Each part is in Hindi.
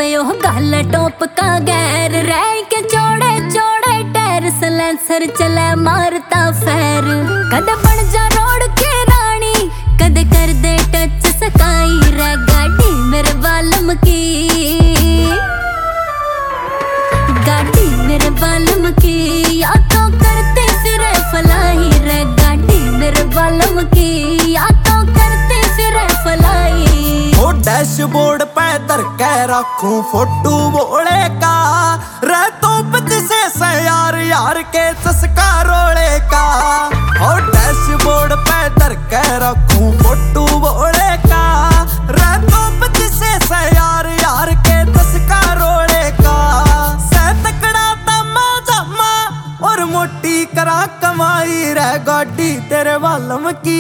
बे ओ गल टॉप का गैर रह के चौड़े चौड़े टायर सलेंसर चले मारता फैर कद बन जा रोड के रानी कद कर दे टच सकाई रे गाड़ी मेरे बालम की गाड़ी मेरे बालम की या तो करते फिर फलाई रे गाड़ी मेरे बालम की या तो करते फिर फलाई ओ डैशबोर्ड पे धर के रखूं फोटो बोले का रे तो जिसे से यार यार के चस्का रोले का ओ डैशबोर्ड पे धर के रखूं फोटो बोले का रे तो जिसे से यार यार के चस्का रोले का से तकड़ा तमा जमा और मोटी करा कमाई रे गाड़ी तेरे बालम की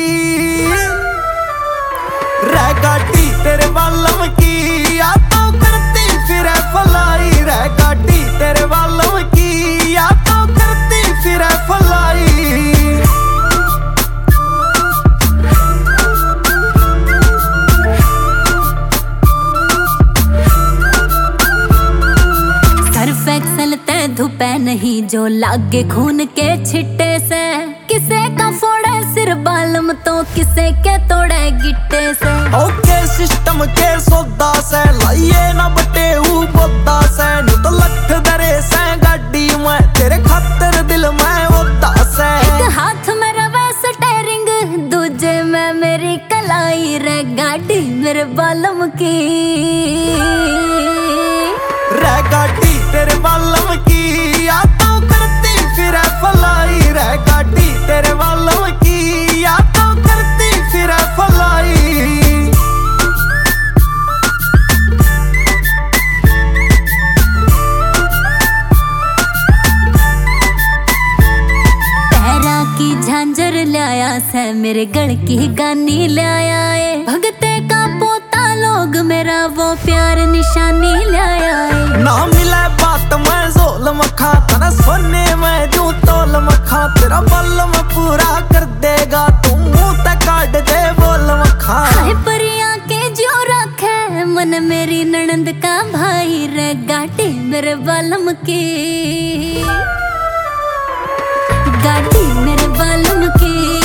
रे गाड़ी तेरे बालम की या तो करती फिर फलाई रे गाड़ी तेरे बालम की या तो करती फिर फलाई सर्फ एक्सल ते धुपे नहीं जो लागे खून के छिट्टे से किसे का फोड़े सिर बालम तो किसे के तोड़े गिट्टे से ओके सिस्टम के सौदा से लाइए ना बटे बोदा से नु तो लठ दरे से गाड़ी में तेरे खातिर दिल में ओदा से एक हाथ में रवे स्टीयरिंग दूजे में मेरी कलाई रे गाड़ी मेरे बालम की रे गाड़ी तेरे बालम की या तो करती फिर फलाई रे गाड़ी तेरे बालम की या तो करती फिर फलाई पैरा की झांझर लाया से मेरे गढ़ की गानी लाया है भगते का पोता लोग मेरा वो प्यार निशानी लाया है ना मिले बात में जोल मखा तना सोने में जू तोल मखा तेरा बल्लम पूरा कर देगा तू मुंह तक काट दे बोल मखा हाय परियां के जो रखे मन मेरी ननंद का भाई रे गाड़ी मेरे बालम की गाड़ी मेरे बालम की